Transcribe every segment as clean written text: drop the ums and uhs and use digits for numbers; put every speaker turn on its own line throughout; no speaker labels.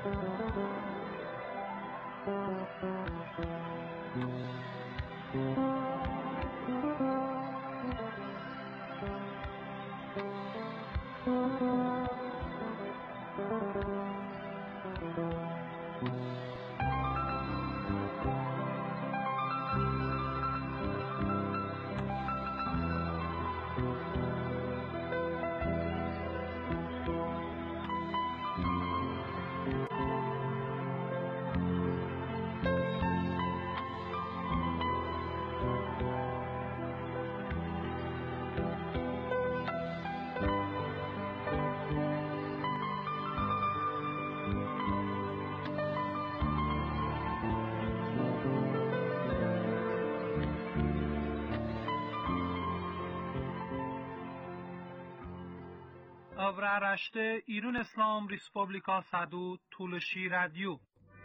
Avraaraşte İran İslam Respublika Sadu Tulshi Radio.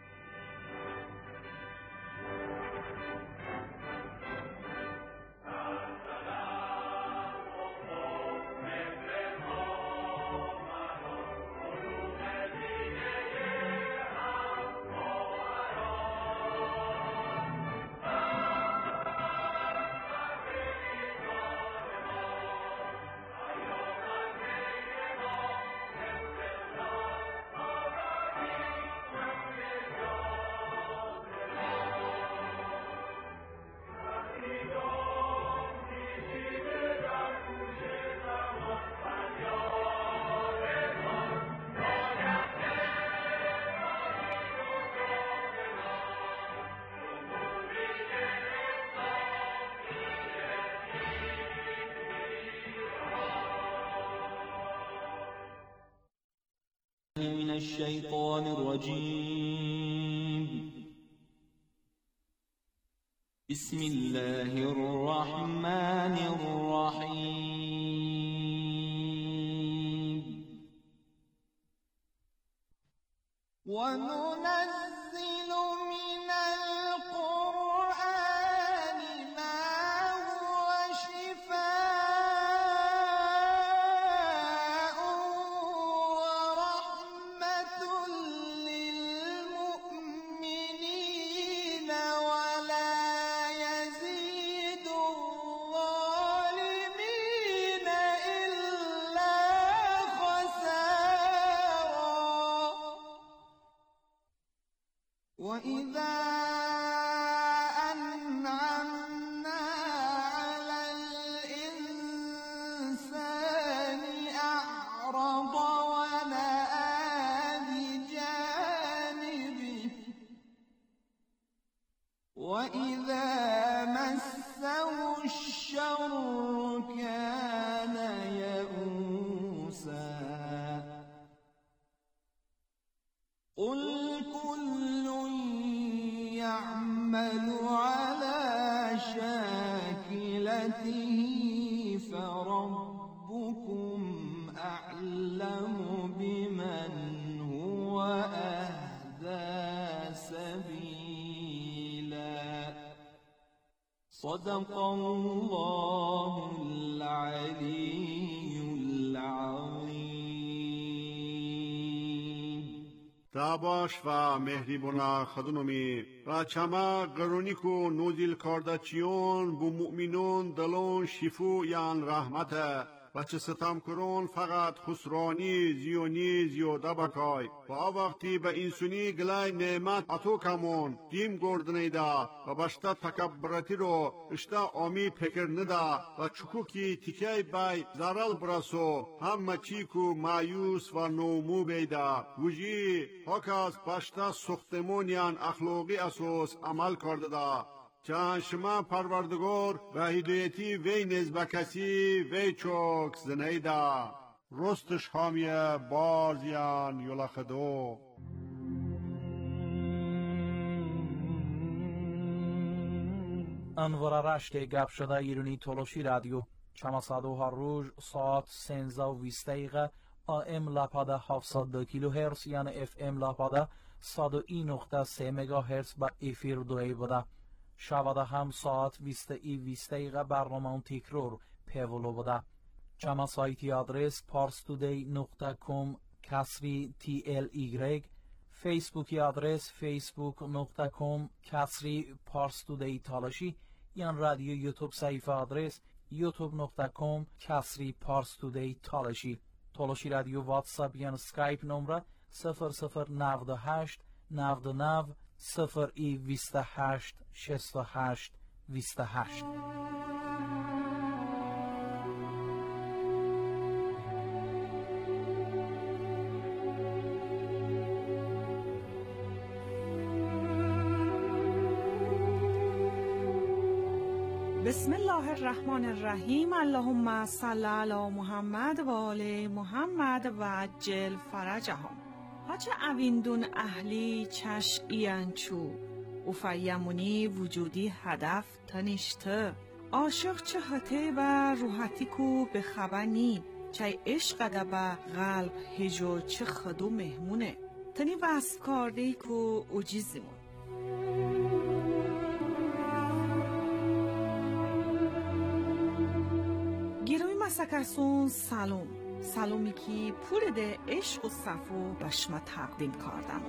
من الشيطان الرجيم. بسم الله الرحمن الرحيم. وننزل من القرآن ما هو شفاء ورحمة للمؤمنين ولا يزيد الظالمين إلا خسارا. وإذا أنعمنا على الإنسان أعرض ونأى بجانبه وإذا مسه الشر كان يئوسا. قل كل يعمل على شاكلته فربكم أعلم بمن هو أهدى سبيلا. صدق الله العلي العظيم.
تاباش و مهریبونا خدونومی و چما قرونیکو نوزیل کارداچیون بو مؤمنون دلون شفو یان رحمته و چه ستم کرون فقط خسرانی زیونی زیوده بکای و وقتی به انسونی گلای نعمت اتو کمون دیم گردنیده و بشتا تکبرتی رو اشتا آمی پکر نده و چکوکی تیکی بای زرال برسو همه چیکو مایوس و نومو بیده وجی حکاز بشتا سختمونیان اخلاقی اساس عمل کرده ده. چند شما پروردگار و هدایتی وی نزد کسی وی چوک زنیده رستش حامیه بازیان یلخدو.
انوار رشت گپ شده ایرانی تولوشی رادیو چماسادو هر روز ساعت 13:20 دقیقه AM لاپاده 702 کیلوهرتز یعنی FM لاپاده 101.3 مگاهرتز با افیر دوی بوده. شباده هم ساعت 20:20 دقیقه برنامه تکرار پیولو بوده. چما سایتی آدرس parstoday.com /TLY فیسبوکی آدرس facebook.com/parstoday تالاشی یا رادیو یوتیوب صفحه آدرس youtube.com/parstoday تالاشی. تالاشی رادیو واتساپ یا اسکایپ نمره 0098 99 028 68 28.
بسم الله الرحمن الرحیم. اللهم صل علی محمد و آل محمد و عجل فرجهم. هاچه اویندون اهلی چش ایانچو افیمونی وجودی هدف تنشته عاشق چه هته و روحتی کو به خبنی چای عشق دبا قلب هجو چه خدو مهمونه تنی وصف کارده کو اوجیزیمون. گیروی مسکرسون سلومی کی پول ده عشق و صفو بشما تقدیم کردم.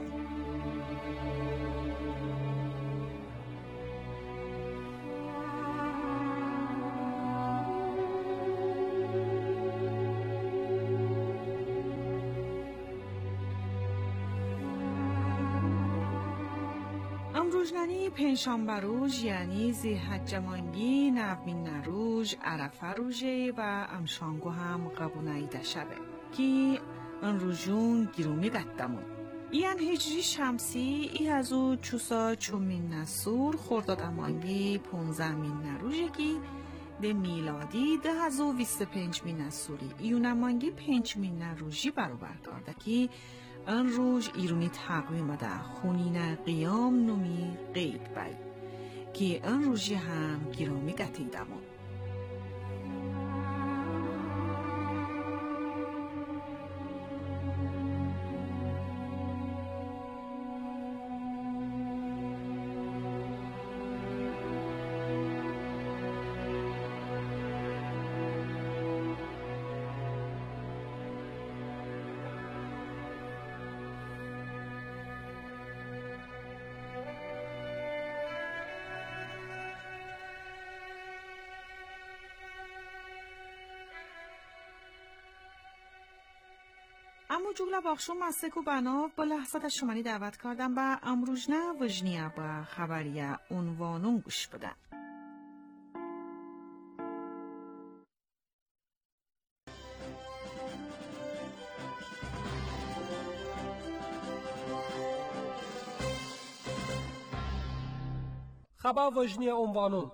امروزنانی پنجشنبه روز یعنی ذی‌حجه مانگی نومین روز عرفه روزه و امشانگو هم قبونایی دشبه که ان روزون گیرومی قدمون این هجری شمسی ای از او چوسا چومین نسور خرداد مانگی 15 روزه که ده میلادی 2025 نسوری ایون مانگی 5 روزی برابر کرده که ان روز ایرونی تقویم ده خونین قیام نومی قید بای که ان روزی هم گیرومی قتیدمون. اما جولا باخشو مسکو بناو با لحظات شمانی دعوت کردم با امروزنه وجنیه با خبریه عنوانون گوش بدن.
خبر وجنیه عنوانون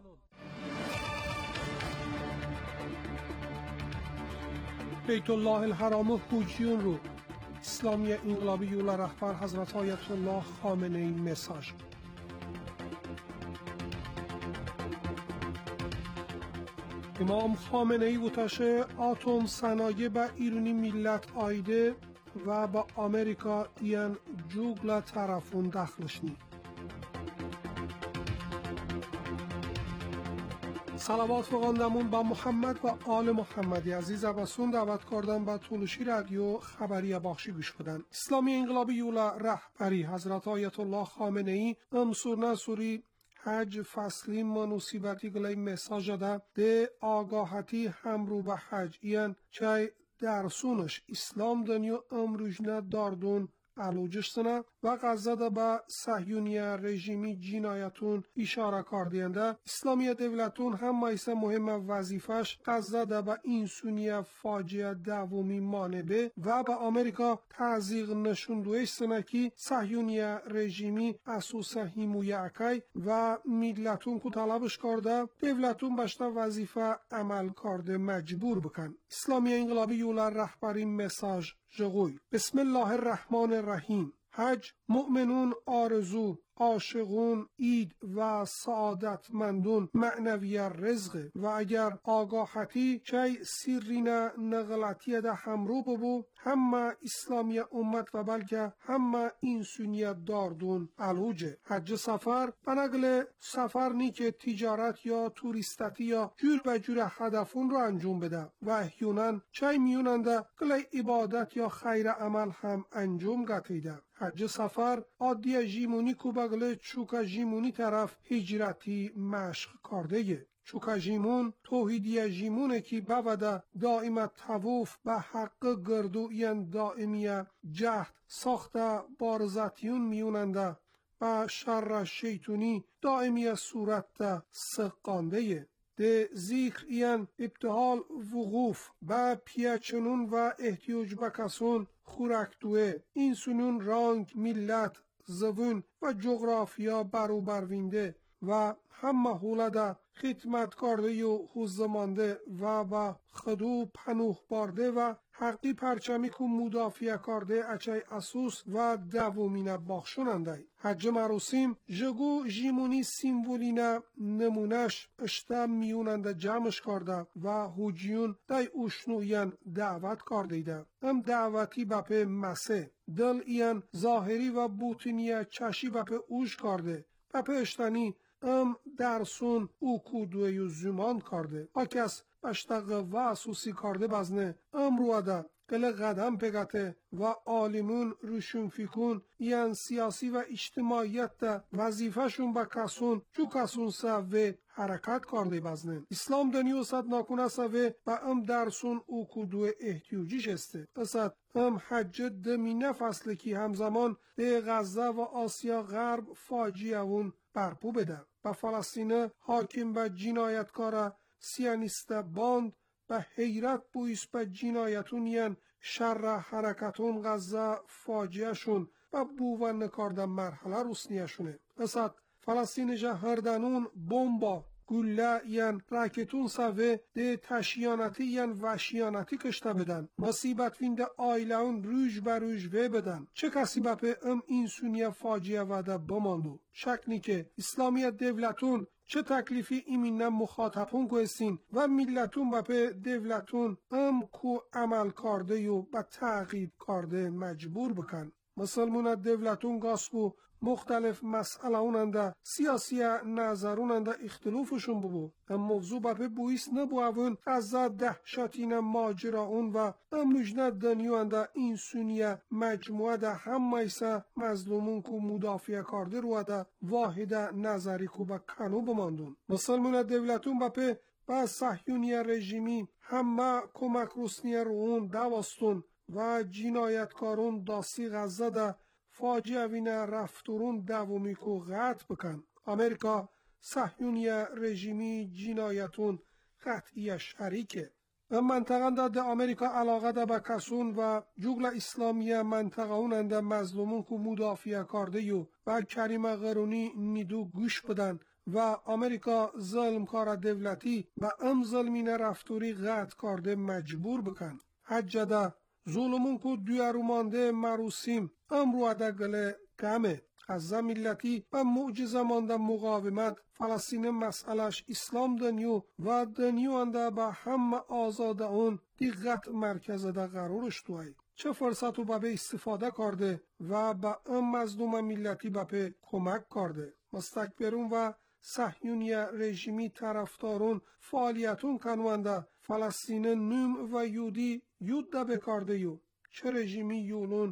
بیت الله الحرام حجیون رو اسلامی انقلابی یولا رهبر حضرت آیت الله خامنه ای مساج. امام خامنه ای وتشه آتوم صنایع با ایرانی ملت آیده و با امریکا این جوگل طرفون دخلشنی. صلوات فقاندمون با محمد و آل محمدی عزیز عباسون دعوت کردن با طولشی رادیو خبری باخشی گوش بدن. اسلامی انقلابی یولا رهبری حضرت آیت الله خامنه ای امسور نسوری حج فصلی منوسیبتی گلی مساج ده آگاهتی همرو به حج این چای درسونش اسلام دنیا امروجنه داردون علوجش سنه و غزه با صهیونی رژیمی جنایتون اشاره کردینده اسلامی دولتون هم مایسه مهم وظیفش غزه با اینسونی فاجعه دومی مانبه و با امریکا تعزیق نشوندوش سنه که صهیونی رژیمی اسوس حمایه اکی و ملتون که طلبش کرده دولتون بشته وظیفه عمل کرده مجبور بکن. اسلامی انقلابی یولا رهبری مساج جغوی. بسم الله الرحمن الرحیم. حج مؤمنون آرزو عاشقون اید و سعادتمندون معنوی رزق و اگر آگاحتی چای سیرینه نغلطیه ده همرو ببو همه اسلامی امت و بلکه همه انسانیت داردون علوجه. حج سفر بنقل سفر نی که تجارت یا توریستتی یا جور به جور هدفون رو انجام بده و احیانا چای میوننده گلی عبادت یا خیر عمل هم انجام گتیده. حج سفر عادی جیمونی کو بگل چوکا جیمونی طرف هجرتی مشق کردهه. چوکا جیمون توحیدی جیمونه که بوده دائم تووف به حق گردوین دائمیه جهد ساخته بارزتیون میوننده و شر شیطونی دائمی صورت سقانده. ده ذکر این ابتحال وقوف با پیچنون و احتیاج بکسون خورکتوه این سنون رانگ ملت زبون و جغرافیا برو بروینده و همه حولده خدمت کرده و حوزمانده و با خدو پنوه بارده و حقی پرچمی که مدافع کرده اچای اسوس و دوامین بخشوننده. حج مراسم جگو جیمونی سیمبولینه نمونش اشتا میوننده جمعش کرده و حجیون دای اوشنوین دعوت کرده ده. ام دعوتی بپه مسه دل این ظاهری و بوتینی چشی بپه اوش کرده بپه اشتانی ام درسون او کودوی زمان کرده آکس بشتق و اسوسی کرده بزنه ام رواده گل قدم پگته و عالمون روشون فیکون یعن سیاسی و اجتماعیت ده وظیفهشون با کسون جو کسون سوه حرکت کرده بزنه. اسلام دنیو صد ناکنه سوه با ام درسون او کودو احتیوجیش استه. اصد ام حج دمینه فصله کی همزمان ده غزه و آسیا غرب فاجیهون برپو بده. با فلسطین حاکم و جنایتکاره سیانیست باند به حیرت بویس به جنایتون ین شر حرکتون غزه فاجعه شون و بوون نکارده مرحله روسنیشونه. اصد فلسطین جهردنون بومبا گله ین راکتون سوه ده تشیانتی ین وشیانتی کشته بدن مصیبت وینده آیلهون روش بر روش وی بدن چه کسی بپه ام اینسونی فاجعه وده بماندو شکنی که اسلامیت دولتون چه تکلیفی ایمینه مخاطبون کوستین و ملتون بپه دولتون ام کو عمل کرده و با تعقیب کرده مجبور بکن. مسلمون دولتون گاسکو مختلف مسئله اوننده سیاسی نظروننده اختلافشون ببو ام موضوع بپه بویس نبوون غزه دهشتین ماجرا اون و ام لجنه دنیوانده این سونیه مجموعه ده هم میسه مظلومون کو مدافع کرده رو ده واحد نظری کو با کنو بماندون. مسلمون دولتون بپه با صهیونی رژیمی همه کمک روسنی رو اون دواستون و جنایتکارون داسی غزه ده فاجعه وینه رفتورون دومی کو قطع بکن. امریکا صهیونی رژیمی جنایتون قطعی شریکه. منطقه ده امریکا علاقه ده به کسون و جغل اسلامی منطقه اوننده مظلومون کو مدافع کرده یو و کریم غرونی نیدو گوش بدن و امریکا ظلم کار دولتی و ام ظلمین رفتوری قطع کرده مجبور بکن. حج ده ظلمون کو دویرومانده مروسیم امرو گله کمه از ملتی و معجزه مانده مقاومت فلسطین مسئلهش اسلام دنیو و دنیو انده با هم آزاده اون دقت مرکز ده قرارش دوی چه فرصتو به استفاده کرده و با ام مظلوم ملتی به کمک کرده. مستکبرون و صهیونی رژیمی طرفدارون فعالیتون کنونده فلسطین نوم و یودی یود ده بکارده یو چه رژیمی یولون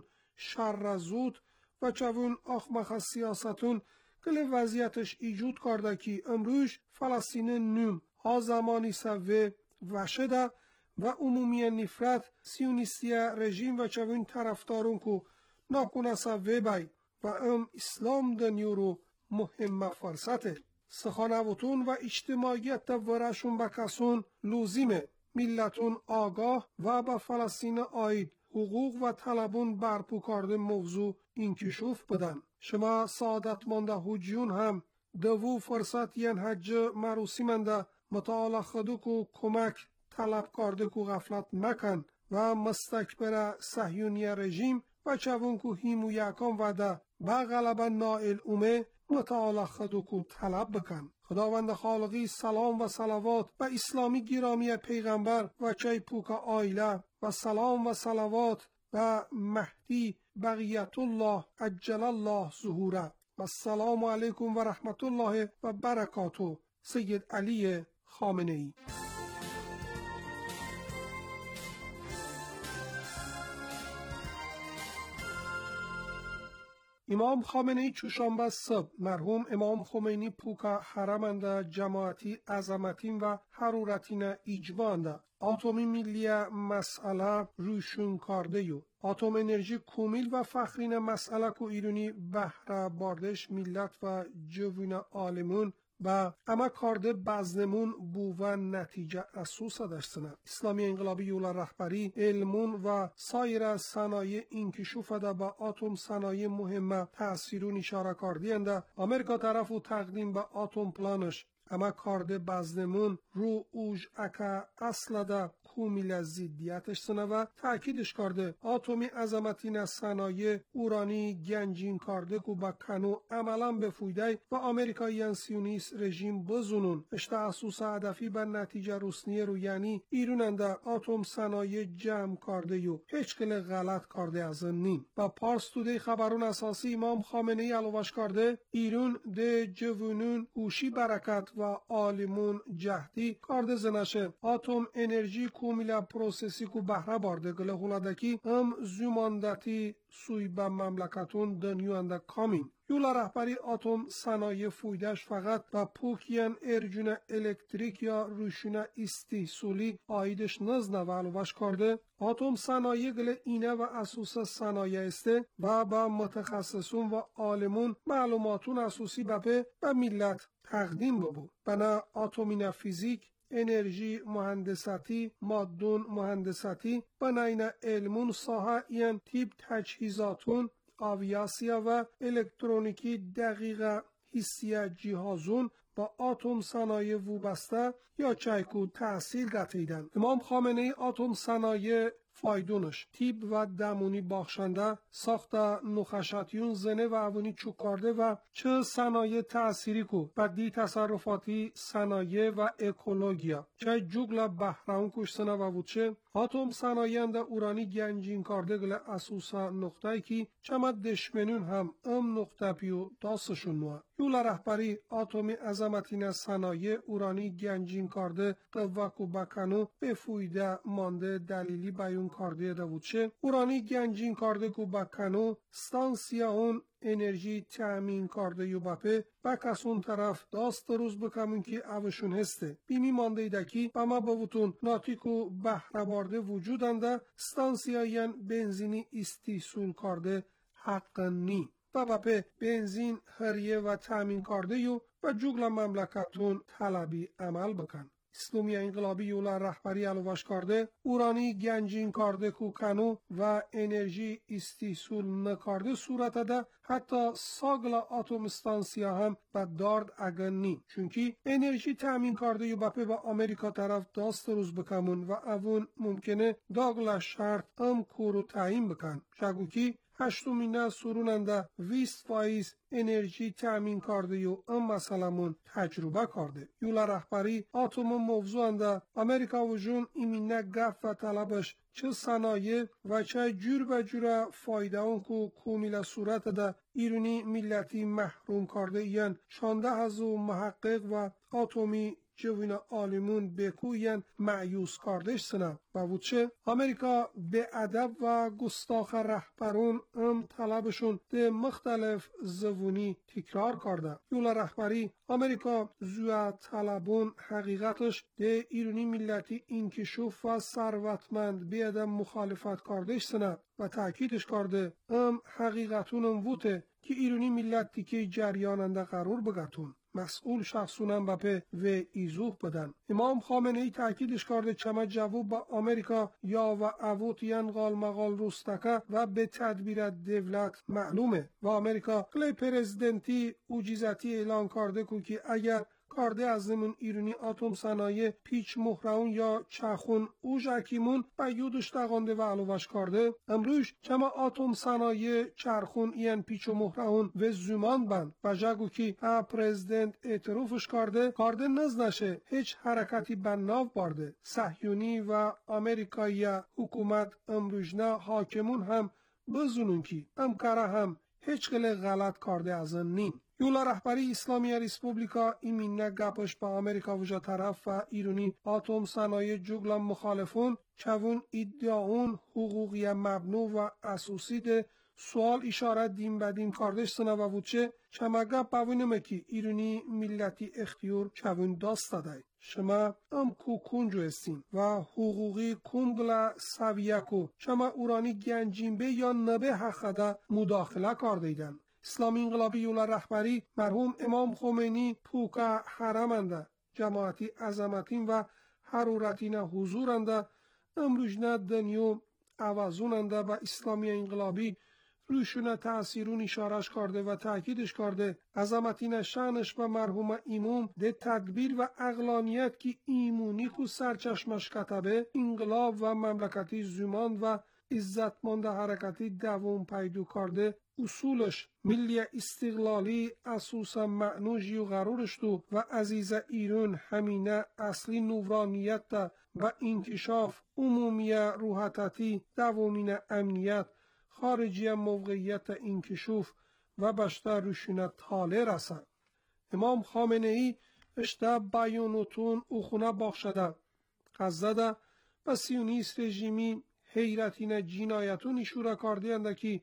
شر زود و چون آخمخ سیاستون گل وضعیتش ایجود کرده که امروز فلسطین نوم ها زمانی سوه وشده و عمومی نفرت سیونیستی رژیم و چون طرفدارون که ناکنه سوه بای و اسلام دنیو رو مهم فرصته. سخانوتون و اجتماعیت ورشون بکسون لوزیمه ملتون آگاه و به فلسطین آید حقوق و طلبون برپو کرده موضوع انکشاف بدن. شما سعادتمند حجیون هم دو فرصت ین حج مراسمنده مطالعه خدو کو کمک طلب کرده کو غفلت مکن و مستکبر صهیونی رژیم و چون کو هیمو یکم وده با غلبه نائل اومه متعال خودکو طلب بکن. خداوند خالقی سلام و صلوات و اسلامی گرامی پیغمبر و چای پوک آیله و سلام و صلوات و مهدی بقیت الله عجل الله ظهوره و السلام علیکم و رحمت الله و برکاته. سید علی خامنه ای. امام خامنه ای چوشنبه صبح مرحوم امام خمینی پوکا حرمنده جماعتی عظمتین و حرورتین ایجوانده اتمی ملی مسئله روشون کرده یو اتم انرژی کومیل و فخرین مسئله کو ایرونی بهره باردش ملت و جوین عالمون و اما کارده بزنمون بو و نتیجه اسوس داشتنه. اسلامی انقلابی یولا رهبری علمون و سایر صنایع انکشاف ده با اتم صنایع مهمه تأثیرون اشاره کردینده. آمریکا طرف و تقدیم به اتم پلانش اما کارده بزنمون رو اوج اکا اصل ده کومیل زیدیتش سنه و تأکیدش کرده اتمی عظمتین صنایع اورانی گنجین کرده که با کنو عملا بفویده و آمریکاییان سیونیست رژیم بزنون اشته اسوس هدفی به نتیجه رسنی رو یعنی ایروننده اتم صنایع جمع کرده یو هیچ کل غلط کرده از نیم و پارس توده خبرون اساسی امام خامنه ای علوش کرده ایرون ده جوونون هوشی برکت و عالمون جهدی کارده زنشه اتم انرژی کومیلا پروسسی کو بهره بارده گله هولادکی هم زماندتی سوی به مملکتون دنیوانده کامین یولا رهبری اتم صنایع فویدش فقط و پوکین ارجون الکتریک یا روشونه استحصولی آیدش نزنه و علوش کرده اتم صنایع گله اینه و اسوس صنایع استه و با متخصصون و عالمون معلوماتون اسوسی به ملت تقدیم ببو بنا اتمین فیزیک انرژی مهندساتی مادون مهندساتی بناین علمون ساحه این تیپ تجهیزاتون آویاسیا و الکترونیکی دقیقه حسیه جهازون با اتم صنایع وابسته یا چایکو تحصیل گتیدن. امام خامنه ای اتم صنایع فایدونش تیپ و دمونی باخشنده ساخت نخشتیون زنه و اوونی چوکارده و چه صنایع تأثیری کو و دی تصرفاتی صنایع و اکولوژیا چه جوگل بحران کشتنه و وچه اتم صنایع اورانی گنجین کرده گل اسوسا نقطه‌ای که چمد دشمنون هم نقطه پیو داستشون نوه یولا رهبری اتمی عظمتین صنایع اورانی گنجین کرده قوکو بکنو بفویده مانده دلیلی بیون کرده دوچه اورانی گنجین کرده کو بکنو ستانسیا اون انرژی تأمین کرده یو باپه و کسون طرف داست روز بکمون که اوشون هسته بیمی مانده ایدکی و ما باوتون ناتیکو بهره بارده وجودنده ستانسیاین بنزینی استحصول کرده حق نی و باپه بنزین هریه و تأمین کرده یو و جوگل مملکتون طلبی عمل بکن اسلامی انقلابی یولا رهبری علوش کرده اورانی گنجین کرده کو کنو و انرژی استحصول نکرده صورت ده حتی ساگلا اتم استانسیا هم و دارد اگن نی چونکی انرژی تأمین کرده یو باپه با آمریکا طرف داست روز بکمون و اون ممکنه داگلا شرط کورو تعیین بکن شگوکی هشتمینه سروننده 20% انرژی تأمین کرده یو مسئلمون تجربه کرده یولا رهبری اتم موضوعنده امریکا و جون ایمینه گف و طلبش چه صنایع و چه جور به جور فایده اون کو کومیل صورت ده ایرونی ملتی محروم کرده این شانده هزو محقق و اتمی جوین عالمون بکوین معیوس کردش سنه و وچه امریکا به ادب و گستاخ رهبرون طلبشون ده مختلف زبونی تکرار کرده یولا رهبری امریکا زوی طلبون حقیقتش ده ایرونی ملتی انکشاف و ثروتمند به ادب مخالفت کردش سنه و تأکیدش کرده حقیقتون ووته که ایرونی ملتی که جریاننده قرار بگتون مسئول شخصونم بپه و ایزوح بدن امام خامنه ای تأکیدش کرده چمه جواب با امریکا یا و اووت ینقال مقال روستکه و به تدبیر دولت معلومه و امریکا کلی پرزیدنتی اوجیزتی اعلان کرده که اگر کارده از نمون ایرونی آتوم صنایع پیچ مهرون یا چخون او جکیمون و یودش تقانده و علوش کارده امروش چما آتوم صنایع چرخون این پیچ و مهرون و زمان بند و جگو کی ها پرزیدنت اعتروفش کارده نزنشه هیچ حرکتی بناو بارده صهیونی و امریکایی حکومت امروجنا حاکمون هم بزنون کی امکاره هم هیچ قله غلط کارده از نین یولا رهبری اسلامی ریسپوبلیکا ایمینه گپش با امریکا وجا طرف و ایرونی آتوم صنایع جگلا مخالفون چون ادعاون حقوقی مبنو و اساسی ده سوال اشاره دیم بدیم کاردش سنه و وچه چمگه باوینمه که ایرونی ملتی اختیار چون داست دای شما ام کو کنجو استین و حقوقی کنگلا سویکو شما اورانی گنجینبه یا نبه حقده مداخله کاردیدن اسلامی انقلابی یولا رهبری مرحوم امام خمینی پوکا حرمنده جماعتی عظمتین و حرورتین حضورنده امروجنه دنیو عوضوننده و اسلامی انقلابی روشونه تأثیرون اشارش کرده و تأکیدش کرده عظمتین شانش و مرحوم ایموم ده تدبیر و اقلانیت که ایمونی کو سرچشمش کتبه انقلاب و مملکتی زمان و عزتمند حرکتی دوام پیدا کرده اصولش ملی استقلالی اساسا معنوش و قرارش دو و عزیز ایران همینه اصلی نورانیت و انکشاف عمومی روحتتی دوامین امنیت خارجی موقعیت انکشوف و بشتر روشونه تاله رسن امام خامنه ای اشته بیانوتون او خونه باخشده قزده و سیونیست رژیمی حیرتین جنایتون اشوره کرده انده که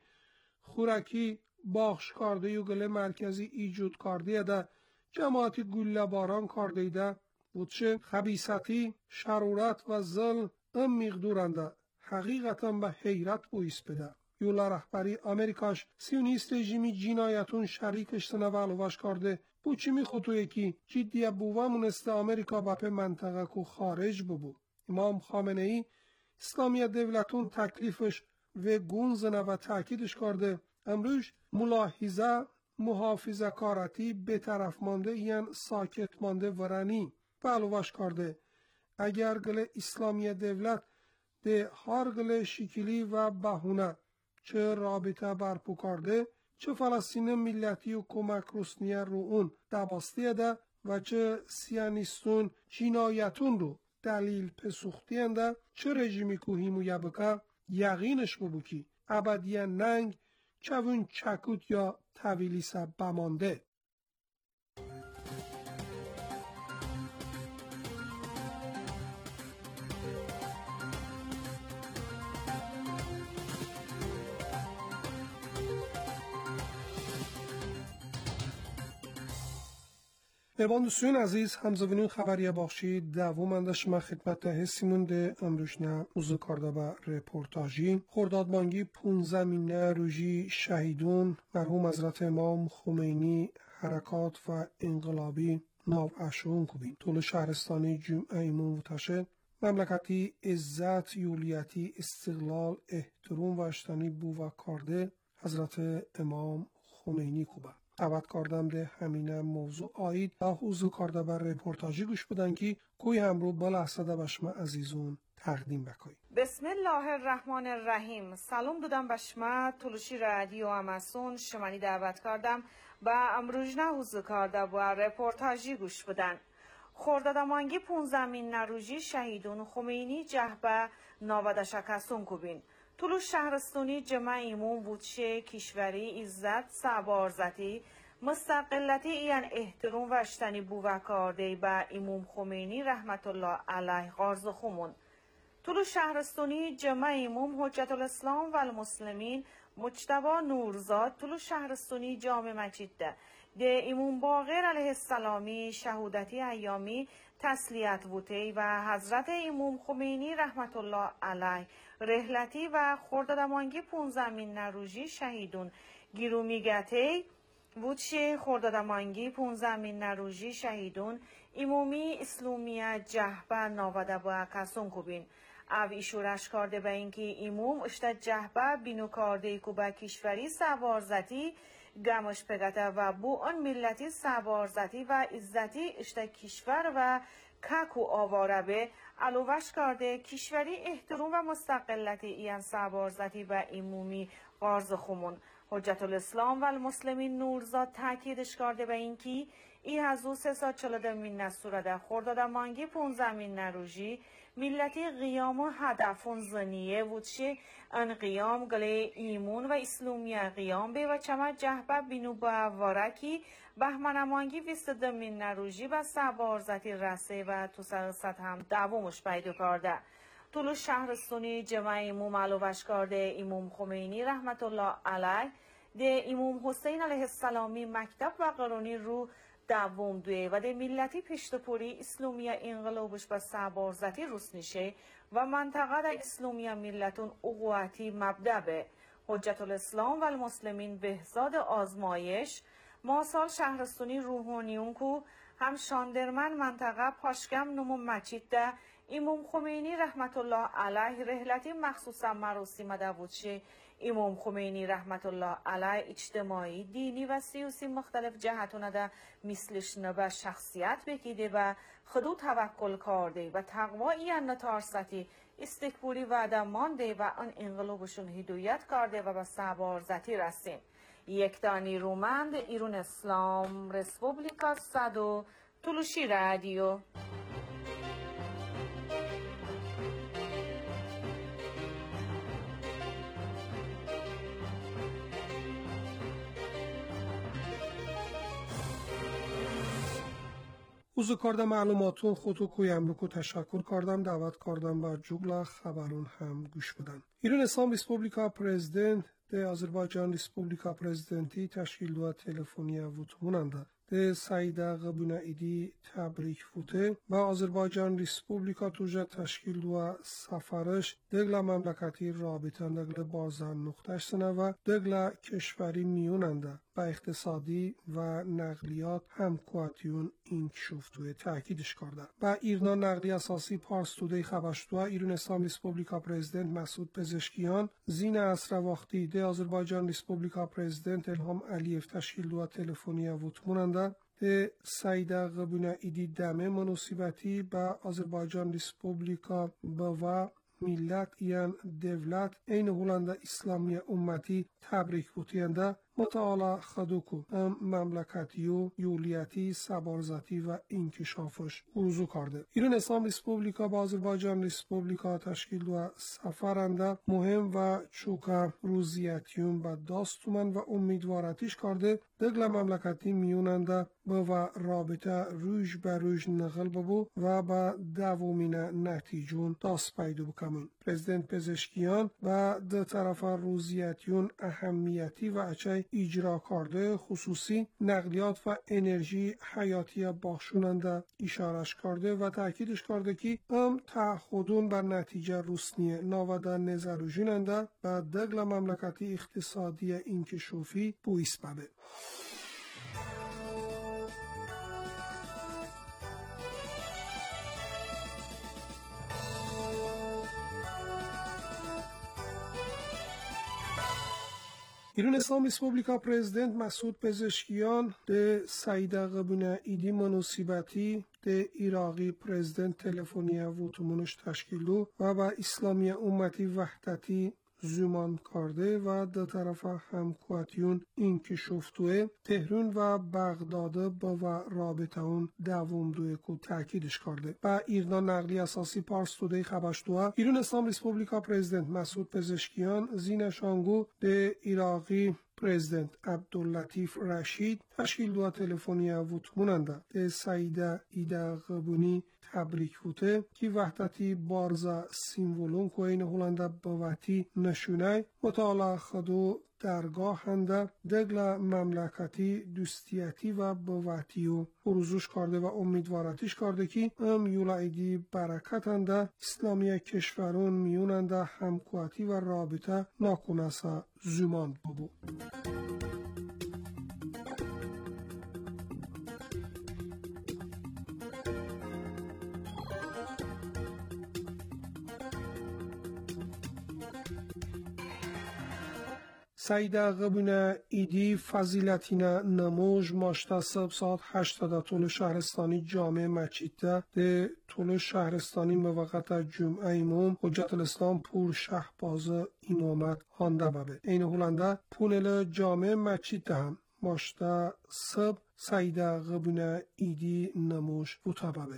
خورکی باخش کرده و گله مرکزی ایجود کرده ده جماعتی گله باران کرده ده بودشه خبیثتی شرورت و ظلم مقدورنده حقیقتا به حیرت بویس بده یولا رهبری امریکاش سیونیست رژیمی جنایتون شریکش سنه و علوش کرده بو چی میخوتوی که جدیه بوه مونسته امریکا بپه منطقه کو خارج ببو امام خامنه ای اسلامی دولتون تکلیفش و گونزنه و تأکیدش کرده امروز ملاحظه محافظه کارتی به طرف مانده یعن ساکت مانده ورنی و علوش کرده اگر گل اسلامی دولت ده هر گل شکلی و بهونه چه رابطه برپو کرده چه فلسطین ملتی و کمک رسنیه رو اون دباسته ده و چه سیانیستون جنایتون رو دلیل پسوختی انده چه رژیمی کوهیمو یبکه یقینش ببو کی ابدیه ننگ چون چکوت یا طویلیسه بمانده مهربان دوستان عزیز همزبانین خبری بخشی دوامنده شما خدمت هستیمون ده امروشنه موضوع کرده به رپورتاجی خردادبانگی 15 مینه روژی شهیدون مرحوم حضرت امام خمینی حرکات و انقلابی ناو اشون کوبین طول شهرستانی جمعه ایمون وتشه مملکتی عزت یولیتی استقلال احترام و اشتانی بو و کرده حضرت امام خمینی کوبه دعوت کردم ده همینه موضوع آید و حضور کرده بر رپورتاجی گوش بدن که کوی همرو بلحظه ده بشما عزیزون تقدیم بکوی
بسم الله الرحمن الرحیم سلام دادم بشما تلوشی رادیو اماسون شمانی دعوت کردم و امروجنه حضور کرده بر رپورتاجی گوش بدن خردادمانگی 15 نروژی شهیدون خمینی جهبه ناوده شکستون کوبین طول شهرستانی جمع ایمون بودشه کشوری عزت سعبارزتی مستقلتی این احترام و اشتنی بوکارده به امام خمینی رحمت الله علیه غارز خمون طول شهرستانی جمع ایمون حجت الاسلام و المسلمین مجتبی نورزاد طول شهرستانی جامع مسجد ده امام باقر علیه السلامی شهودتی ایامی تسلیت بوتی و حضرت امام خمینی رحمت الله علیه رحلتی و خردادمانگی 15 نروژی شهیدون گیرومیگتی بودشه خردادمانگی 15 نروژی شهیدون امامی اسلامی جهبه ناوده با کسون کوبین او ایشورش کرده به اینکه امام اشتا جهبه بینو کرده کوبه کشوری سوارزتی گمش پگته و بو آن ملتی سبارزتی و عزتی اشته کشور و کاکو آواره به علوش کرده کشوری احترام و مستقلتی این سبارزتی و عمومی قارز خمون. حجت الاسلام و المسلمین نورزاد تاکیدش کرده به اینکه ای از او 342 مین سورده خرداد مانگی 15 مین نروژی ملتی قیام و هدفون زنیه وچه ان قیام گله ایمون و اسلامی قیام به و چما جهبه بینو با وارکی بهمن مانگی 22 مین نروژی و سبارزتی رسه و تو سرست هم دوامش پیدا کرده. طول شهرستانی جمعی امام علوش کرده امام خمینی رحمت الله علیه ده امام حسین علیه السلامی مکتب و قرونی رو دوام دوی و ده ملتی پشتپوری اسلامی انقلابش و سبارزتی روسنیشه و منطقه ده اسلامی ملتون اقواتی مبدع به. حجت الاسلام و المسلمین بهزاد آزمایش ماسال شهرستانی روحانیون کو هم شاندرمن منطقه پاشکم نمو مچید ده امام خمینی رحمت الله علیه رحلتی مخصوصا مراسم داوودشه امام خمینی رحمت الله علیه اجتماعی دینی و سیاسی مختلف جهتونه ده مثلش نبه شخصیت بکیده و خدو توکل کرده و تقوایی نتارستی استکبوری وعده مانده و آن انقلابشون هدایت کرده و به سبارزتی رسیم. یک دانی رومند ایران اسلام رسپوبلیکا صدو تلوشی رادیو.
اوزو کردم معلوماتون خودو کویم رو تشکر کردم دعوت کردم و جوگلا خبرون هم گوش بدن. ایران اسلام ریسپوبلیکا پرزیدنت ده آذربایجان ریسپوبلیکا پرزیدنتی تشکیل دو تلفنی ووتموننده. ده سعیده قبونعیدی تبریک فوته و آذربایجان ریسپوبلیکا توجه تشکیل دو سفرش دگل مملکتی رابطان دگل بازن نقطش سنه و دگل کشوری میوننده و اقتصادی و نقلیات همکواتیون این کشفتوی تأکیدش کرده. و ایرنا نقلی اساسی پارس توده خبشتوه ایران اسلام ریسپوبلیکا پرزیدنت مسعود پزشکیان زین عصر وقتی ده آذربایجان ریسپوبلیکا پرزیدنت الهام علیف تشکیل دو تلفنی ووتموننده ده سعیده قبونعیدی دمه مناسبتی با آذربایجان ریسپوبلیکا و ملت ایان دولت این هولنده اسلامی امتی تبریک بوتینده متعالی خدوکو مملکتیو یولیتی سبارزتی و انکشافش اروزو کرده. ایران اسلام ریسپوبلیکا با آذربایجان ریسپوبلیکا تشکیل و سفرنده مهم و چوکا روزیتیون و داستومن و امیدوارتیش کرده دگل مملکتی میوننده و رابطه روش به روش نقل ببو و با دوامین نتیجون داست پیدا بکمون. پرزیدنت پزشکیان و ده طرف روزیتیون اهمیتی و اچه اجرا کرده خصوصی نقلیات و انرژی حیاتی بخشوننده اشارش کرده و تاکیدش کرده که تعهدون بر نتیجه روسنیه ناوده نظروجیننده و دگل مملکتی اقتصادی انکشافی بویس ببه. ایران اسلام ریسپوبلیکا پرزیدنت مسعود پزشکیان ده سعیده قبونعیدی مناسبتی ده عراقی پرزیدنت تلفنی ووتمونش تشکیل دو و با اسلامی امتی وحدتی زمان کرده و دو طرف همکواتیون انکشافتوه تهران و بغداد با رابطه اون دوام دوی کو تاکیدش کرده. و ایران نقلی اساسی پارس توده خبشتوه ایران اسلام ریسپوبلیکا پرزیدنت مسعود پزشکیان زینشانگو ده عراقی پرزیدنت عبداللطیف رشید تشکیل دو تلفنی ووتموننده ده سعیده ایده قبونی تبریک فوته کی وحدتی بارزا سیمولون که این هولنده بواتی نشونه مطالعه خدو درگاه هنده دگل مملکتی دوستیتی و بواتی و پروزوش کرده و امیدوارتیش کرده که یولایدی برکت هنده اسلامی کشورون میوننده همکواتی و رابطه ناکنسه زمان ببو. سعیده قبونه ایدی فضیلتینه نموج ماشتا سب ساعت 8 طول شهرستانی جامع مچیده ده طول شهرستانی موقت جمعه ایموم حجت الاسلام پور شهباز این اومد هانده ببه این هولنده پونل جامع مچیده هم ماشتا سب سعیده قبونه ایدی نموج بوتا ببه.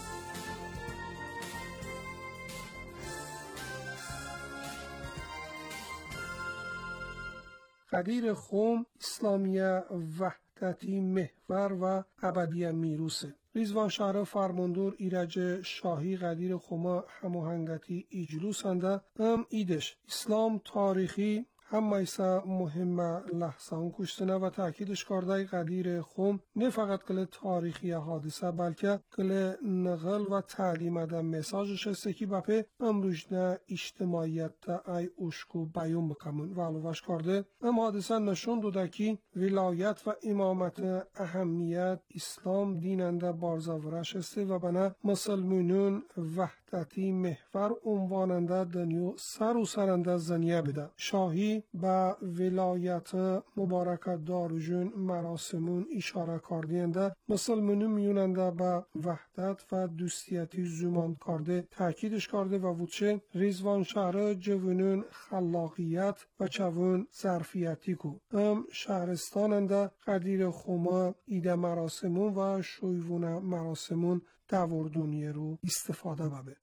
قدیر خوم اسلامیه وحدتی محور و ابدی میروسه. ریزوان شهر فرماندور ایرج شاهی قدیر خوما هماهنگتی ایجلوسنده ایدش اسلام تاریخی هم میسا مهم لحظان کشتنه و تأکیدش کرده قدیر خوم نه فقط کل تاریخی حادثه بلکه کل نقل و تعلیم ده مساجش است که بپه امروجنه اجتماعیت ده ای اشکو بیان بکمون و علوش کرده حادثه نشون داده که ولایت و امامت اهمیت اسلام دیننده بارزاورش است و بنا مسلمانون وحدتی محور عنواننده دنیو سر و سرنده زنیه بده. شاهی با ولایت مبارک دارجون مراسمون اشاره کردنده مسلمانون میوننده با وحدت و دوستیتی زمان کرده تاکیدش کرده و وچه ریزوان شهر جوانون خلاقیت و چوون ظرفیتی کو شهرستاننده قدیر خوما ایده مراسمون و شویون مراسمون دوردونیه رو استفاده ببه.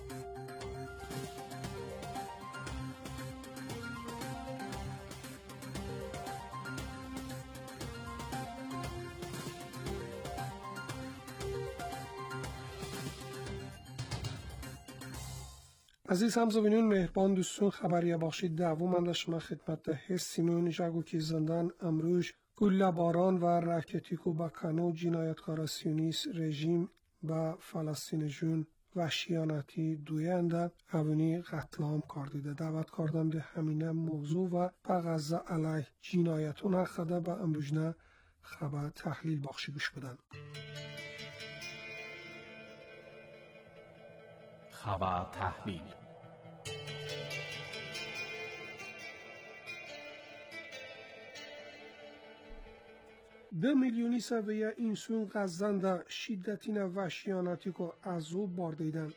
عزیز همزبینون مهربان دوستون خبریه باشید دوامنده شما خدمت حسیمون جگو که زندن امروز گله باران و راکتیکو با کنو جنایتکار سیونیست رژیم با فلسطین جون وحشیانتی دوینده اوینی قتلام کردیده دعوت کردم ده همینه موضوع و با غزه علیه جنایتون حقده با امروزنه خبر تحلیل بخشی گوش بدن.
خبر تحلیل
2 میلیونی سویه اینسون غزن در شدتین وحشیانتی که از او باردیدن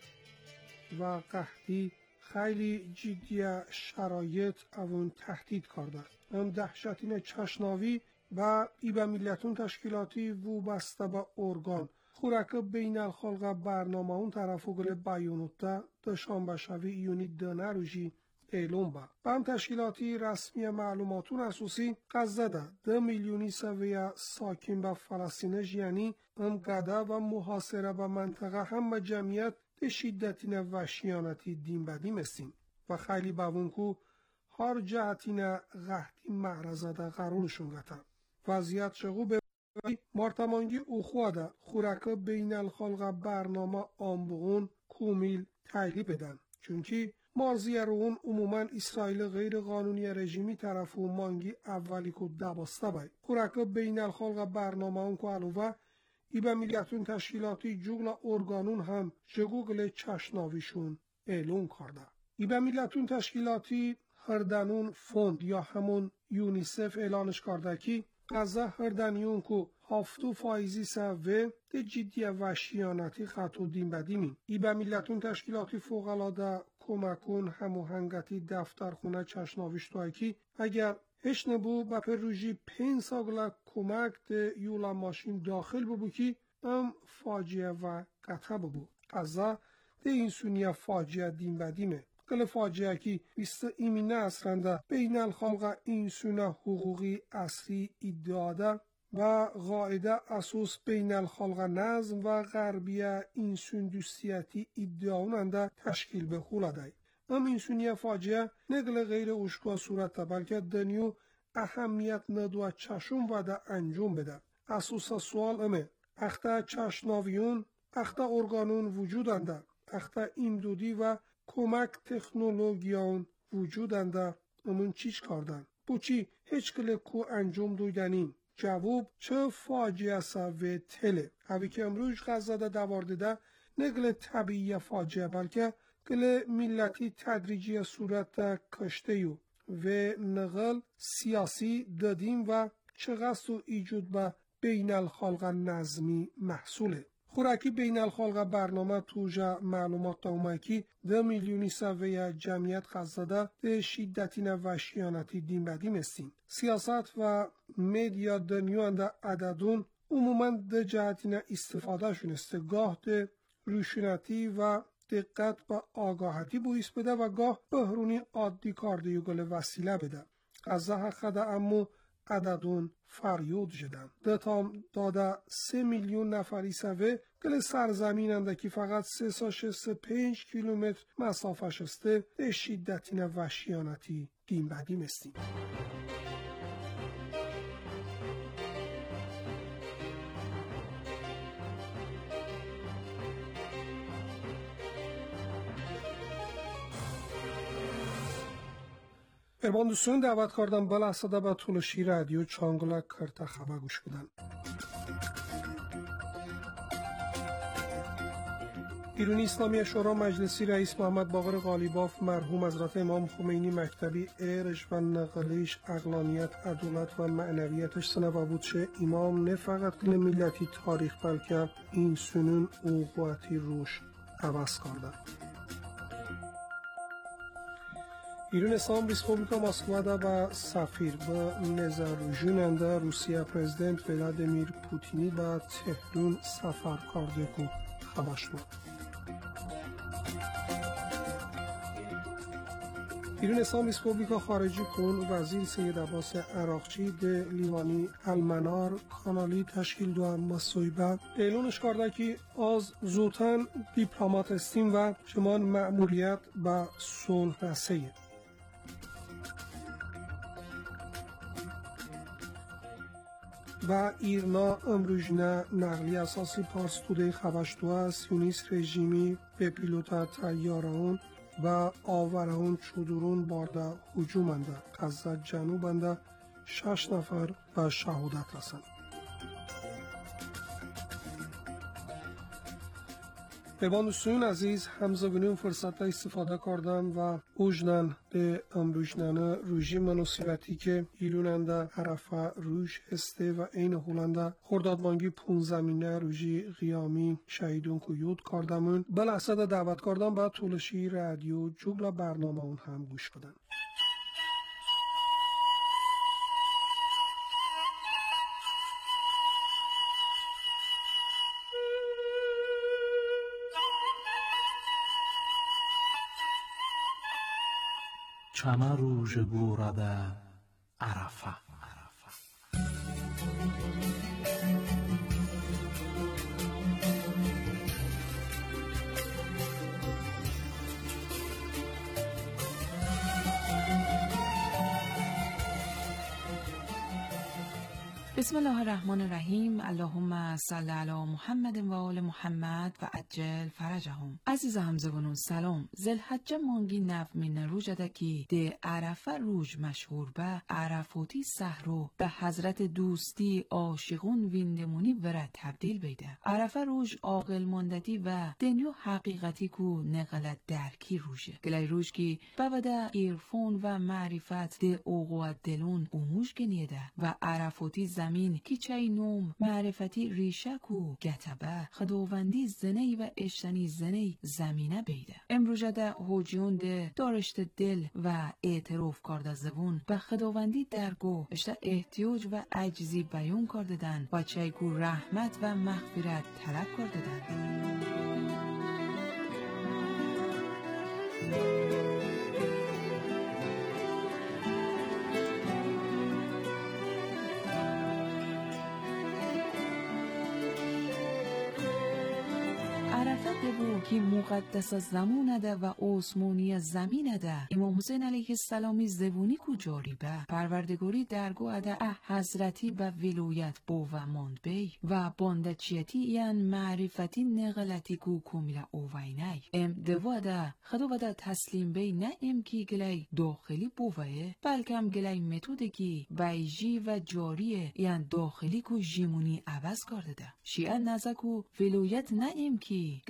و قحطی خیلی جدی شرایط اون تهدید کرده. هم دهشتین چشناوی و ایبا ملیتون تشکیلاتی و بسته به ارگان خورک بین الخلق برنامه اون طرفو گل بیانوته دوشنبه شوی ایونی دانه روژی اعلام با. هم تشکیلاتی رسمی معلوماتون اساسی غزه ده 2 میلیونی سویه ساکن به فلسطینش یعنی هم گده و محاصره به منطقه هم به جمعیت ده شدتین وحشیانتی دین بدیم استیم و خیلی بوونکو هر جهتین قحطی معرضه ده قرارشون گتن. وضعیت شغو به مارتمانگی اوخواده خورک بین الخلق برنامه آنبغون کومیل تایلی بدن چونکی مارزی رون عموما اسرائیل غیر قانونی رژیمی طرف و مانگی اولی که دباسته بای خورک بین الخلق برنامه اون که علوه ای به ملیتون تشکیلاتی جوگل ارگانون هم جگوگل چشناویشون اعلون کرده. ای به ملیتون تشکیلاتی هردنون فوند یا همون یونیسف اعلانش کرده که غزه هردنیون که هفتو فایزی سوه ده جدی وحشیانتی خطو دین بدیمی. ای به ملیتون تشکیلاتی فوقلاده کمکون هموهنگتی دفترخونه چشناویشتوهی که اگر هش نبو با پروژی 5 ساگل کمک ده یولا ماشین داخل ببو که فاجعه و قطعه ببو. غزه ده این سونیه فاجعه دین بدیمه. کل فاجعه که بیست ایمینه اصرنده بین الخلق اینسونه حقوقی اصلی ادعاده و قاعده اساس بین الخلق نظم و غربیه اینسون دوستیتی ادعاوننده تشکیل به خولاده. اینسونیه فاجعه نگل غیر اشکا صورت بلکه دنیو اهمیت ندوه چشم و ده انجام بده. اساس سوال امه اخته چشناویون اخته ارگانون وجودنده اخته امدودی و کمک تکنولوژیان وجودنده امون چیش کردن بو چی هیچ کل کو انجام دویدنیم جواب چه فاجعه سوی تله اوی که امروز غزه ده دوارده نگل طبیعی فاجعه بلکه گل ملتی تدریجی صورت کشته یو و نقل سیاسی دادیم و چقدر ایجود به بین الخلق نظمی محصوله. خوراکی بین الخلق برنامه توجه معلومات دامکی 10 میلیونی سویه جمعیت خزده ده شدتی نوشیانتی دین بدیم استیم. سیاست و میدیا دنیو انده عددون عموماً ده جهتینه استفاده شونسته، گاه ده روشنتی و دقت و آگاهتی بویس بده و گاه بهرونی عادی کاردیوگل وسیله بده. از حقیقت امو عددون فریود جدن. دتام داده 3 میلیون نفری سوه گل سرزمین انده که فقط 3.65 کیلومتر مسافه شسته ده شدتین وحشیانتی دیم بدیم استیم. اربان دوستان دعوت کردم بلحصده به تولشی رادیو چانگلک کرتا خبر گوش بدن. ایرانی اسلامی شورا مجلسی رئیس محمد باقر قالیباف مرحوم حضرت امام خمینی مکتبی ارش و نقلیش عقلانیت عدالت و معنویتش سنوا بود شه امام نه فقط کل ملتی تاریخ بلکه این سنون و قوتی روش عوض کرده. ایران اسلام ریسپوبلیکا مسکو و سفیر به نظرجویننده روسیه پرزیدنت ولادیمیر پوتینی به تهران سفر کرده که خبر شد. ایران اسلام ریسپوبلیکا خارجی کن وزیر سید عباس عراقچی ده لیوانی المنار کانالی تشکیل دو مسویبه اعلانش کرده که از زودتن دیپلمات استیم و شمان مأموریت به صلح رسیه. و ایرنا امروژنه نقلی اساسی پارس توده خبشتوه سیونیست رژیمی به پیلوت تیاران و آوران چودرون بارده هجوم انده غزه جنوب انده 6 نفر به شهادت رسند. ببان دوستان عزیز همزگونی فرصت استفاده کردن و اوجنن به امروژنانه رژیم منوسیبتی که ایلوننده عرفه روش هسته و این هولنده خردادمانگی 15 روژی قیامی شهیدون که یود کردمون بلحصد دعوت کردن به تولشی رادیو جگل برنامه اون هم گوش کردن.
چمه روژ بورده عرفه
بسم الله الرحمن الرحیم. اللهم صل علی محمد و آل محمد و عجل فرجهم. عزیز همزگونون سلام. ذوالحجه مانگی نو من روجده کی ده عرفه روج مشهور به عرفاتی سحرو به حضرت دوستی عاشقون ویندمونی ورد تبدیل بیده. عرفه روج عاقل ماندتی و دنیو حقیقتی کو نقلت درکی روشه. گلای روج کی بوده ایرفون و معرفت ده اوقوات دلون اوموش گنیده و عرفاتی زمین کی چای نوم معرفتی ریشکو گتبه خداوندی زنی و اشتنی زنی زمینه بیده. امروزه هوجیون ده دارشت دل و اعتراف کرده زبون به خداوندی درگو اشته احتیاج و عجزی بیان کردن و چایگو رحمت و مغفرت طلب کردن. عرفه بو که مقدس زمون ده و عثمانی زمین ده. امام حسین علیه السلامی زبونی کو جاری به پروردگاری درگاه ده حضرتی به ولایت بو و ماند بی و باندچیتی یعن معرفتی نقلتی کو کمیل اووینای ام دوا ده خدا و ده تسلیم بی نه ام کی گلی داخلی بووه بلکه هم گلی متوده کی بیجی و جاریه یعن داخلی کو جیمونی عوض کرده ده. شیعه نزکو ولایت نه ام کی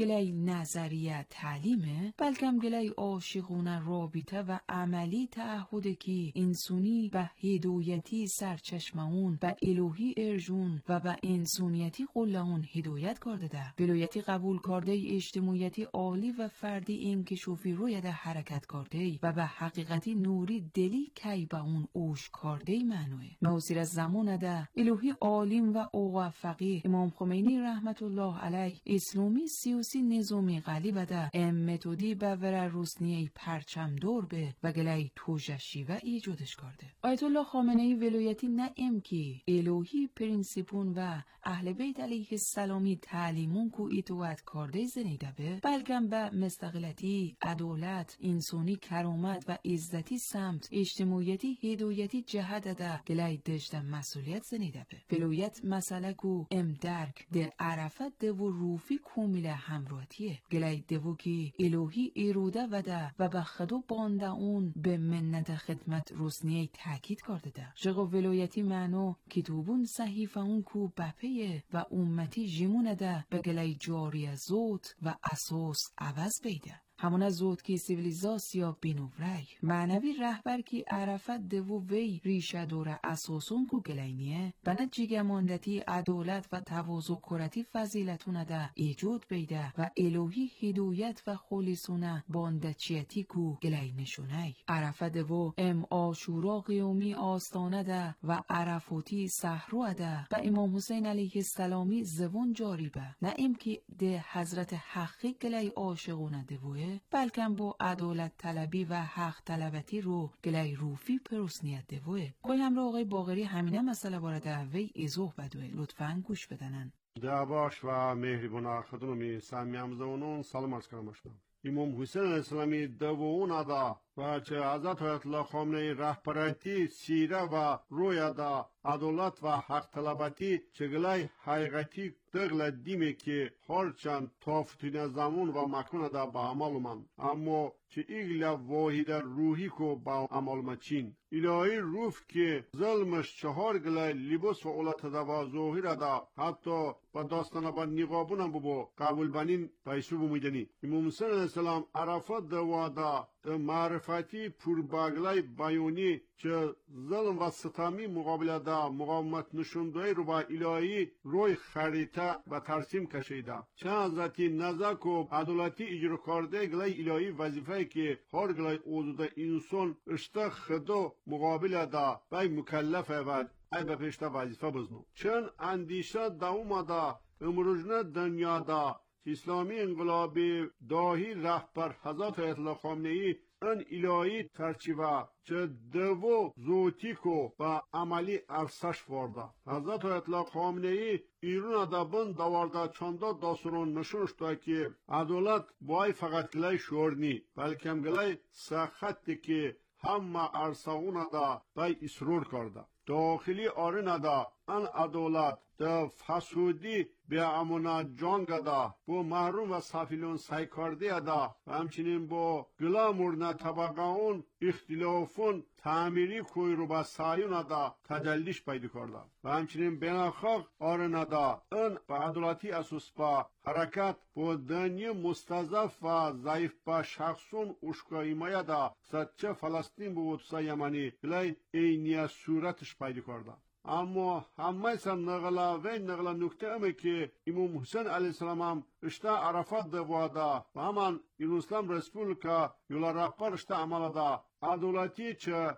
گلی نظریه تعلیمه، بلکه گلی عاشقونه رابطه و عملی تعهد که انسانی به هدایتی سرچشمون به الهی ارجون و به انسانیتی قلعون هدایت کرده ده. ولایتی قبول کرده اجتماعیتی عالی و فردی انکشافی روی ده حرکت کرده و به حقیقتی نوری دلی کی به اون اوش کرده معنوه. موسیر از زمان ده الهی عالم و اوقا فقیه امام خمینی رحمت الله علیه اسلامی سیاسی نظامی غلیب ده متودی به ور روسنیه پرچم دور به و گلی توجشی و ایجادش کرده. آیت الله خامنه ای ولایتی نه امکی الهی پرینسیپون و اهل بیت علیه السلامی تعلیمون کو ایتوات کرده زنیده به، بلکه به مستقلتی، عدالت، انسانی کرامت و عزتی سمت اجتماعیتی هدایتی جهت ده گلی دشت مسئولیت زنیده به. ولایت مسئله کو درک ده عرفت ده و روفی کامل همراهیه. گلی دو کی الهی ایروده و ده و به خدو بانده اون به منت خدمت روسنیه تاکید کرده ده. شغو ولایتی معنو کتوبون صحیفه اون کو بپیه و امتی جمونه ده به گلی جاری زوت و اساس عوض بیده. همون از زود که سیویلیزاسیا بینوری معنوی رهبر کی عرفت دو وی ریشه دور اساسون کو گلینیه بنا جیگماندتی عدالت و تواضع کرتی فضیلتونه ده ایجود بیده و الهی هدایت و خلیصونه باندچیتی کو گلینشونه. عرفت دو عاشورا قیومی آستانه ده و عرفاتی صحرا ده و امام حسین علیه السلامی زبون جاری به نه ام که ده حضرت حقی گلی عاشقونه دوه، بلکه با عدالت طلبی و حق طلبتی رو گلی روفی پروسنیت دوه. کوی همراه آقای باقری همینه مسئله بارد وی ایزوح بدوه. لطفاً گوش بدنن.
دعواش و مهربان خدمتی سمیامزونون سلام عرض کنم اشتم. امام حسین علیه السلامی دوون ادا و چه حضرت آیت الله خامنه رهبرتی سیره و روی ادا عدالت و حق طلبتی چگلای حقیقتی دغل دیمه که هرچند تافتین زمان و مکان دا با عمل من اما چه ایگل واحد روحی کو با عمل مچین الهی روف که ظلمش چهار گلای لباس و اولت دا و ظاهر دا حتی با داستان با نقابونم ببو قبول بنین پیسو بمیدنی. امام حسین علیه السلام عرفات دا معرفتی پرباگلای بیانی چه ظلم و ستمی مقابل دا مقاومت نشوندهی رو با الهی روی خریطه و ترسیم کشیده. چه حضرتی نزاک و عدالتی اجرا کرده گلای الهی وظیفه که هر گلای اوزوده انسان اشته خدا مقابل دا بای مکلفه و ای به پیشته وظیفه بزنو. چون اندیشه دا اومده امروزنه دنیا دا اسلامی انقلابی داهی رهبر حضرت آیت الله خامنه ای ان الهی ترچیوه چه دو زوتیکو و عملی ارسش ورده. حضرت آیت الله خامنه ای ایرون ادبن دوارده چنده داستان نشونش دا که عدالت بای فقط گلای شورنی بلکه هم گلای سختی که همه ارساون دا بای اسرور کرده. داخلی آرین دا ان عدالت ده فسودی به امونا جانگ دا با محروم و سافیلون سعی کرده دا و همچنین با گلامورنا طبقه اون اختلافون تعمیری کوی رو با سایون دا تجلیش پیدا کرده و همچنین بناخاق آرن دا ان با عدالتی اساس با حرکت با دنی مستضعف و ضعیف با شخصون اشکایمای دا سچه فلسطین بود سایمانی بلای اینی صورتش پیدا کرده. اما همه سم نقلا و نقلا نکته امه که امام حسین علیه السلام هم اشته عرفات ده وادا و همان ایران اسلام رسپولیکا یولا رهبر اشته عمل دا عدالتی چه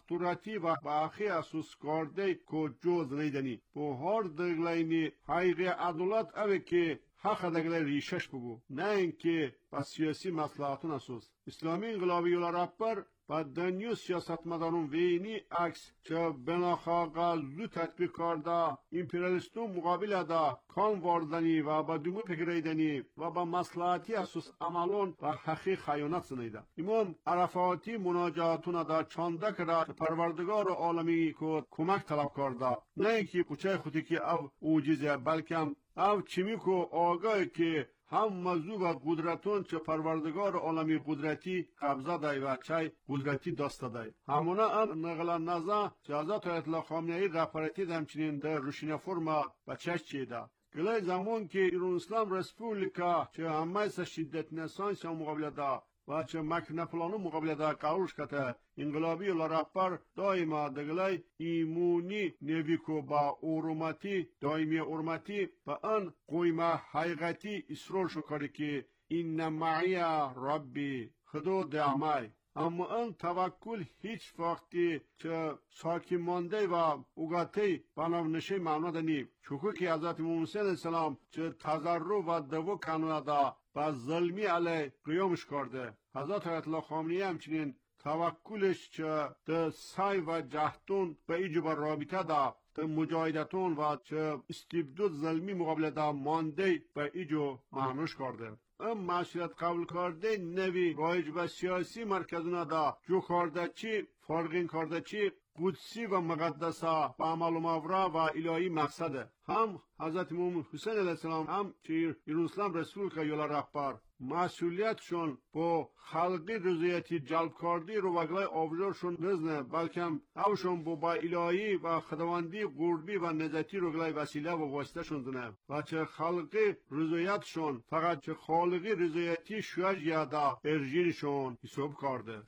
حق و باقی اساس کرده که جوز نیدنی با هر دگلینی حقیقی عدالت اوه که حق دگلی ریشش بگو نه اینکه با سیاسی مصلحتون اساس. اسلامی انقلابی یولا رهبر و دنیو سیاستمدارون وینی عکس چه بناخواقا زو تطبیق کرده امپریالیستون مقابل دا کام واردنی و با دومو پگریدنی و با مصلحتی اساس عملون و حقی خیانت سنیده. امام عرفاتی مناجاتون دا چانده کرده پروردگار عالمی که کمک طلب کرده نه اینکه پوچه خودی که او اوجیزه بلکه او چمی که آگاه که هم موضوع و قدرتون چه پروردگار عالمی قدرتی قبضه دای و چای قدرتی دست دای. همونه ان نقل نزا چه حضرت آیت الله خامنه ای رهبرتی همچنین در روشن فرما و چش چیده. گلای زمان که ایران اسلام رسپولیکا چه همه سا شدت نسانس هم مقابل دا و چه مکنه پلانو مقابل دا قاوش کته انقلابی و رهبر دائما دگلای ایمونی نویکو با اورماتی دائمی اورماتی با ان قویمه حقیقتی اصرار شکاری که این معی ربی خدو دعمای اما ان توکل هیچ وقتی چه ساکی مانده و اوگاتی بنام نشه معنا دنی چوکو که حضرت موسی علیه السلام چه تضرع و دو کنودا و ظلمی علی قیامش کرده حضرت آیت الله خامنه‌ای همچنین توکلش چه ده سعی و جهدون به ایجو بر رابطه دا ده مجاهدتون و چه استبداد ظلمی مقابل دا مانده به ایجو معنوش کرده معاشرت قبول کرده نوی رایج و سیاسی مرکزونه دا جو کرده چی فرقین کرده چی قدسی و مقدسه و عمل و مورا و الهی مقصده هم حضرت امام حسین علیه السلام هم چه ایران اسلام رسول که یولا رهبر مسئولیتشون با خلقی رضایتی جلب کردی رو وگلای آبجارشون نزنه بلکه اوشون با الهی و خداوندی قربی و نزدیکی رو گلای وسیله و واسطه شون دنه و چه خلقی رضایتشون فقط چه خالقی رضایتی شویج یادا ارجیرشون حساب کرده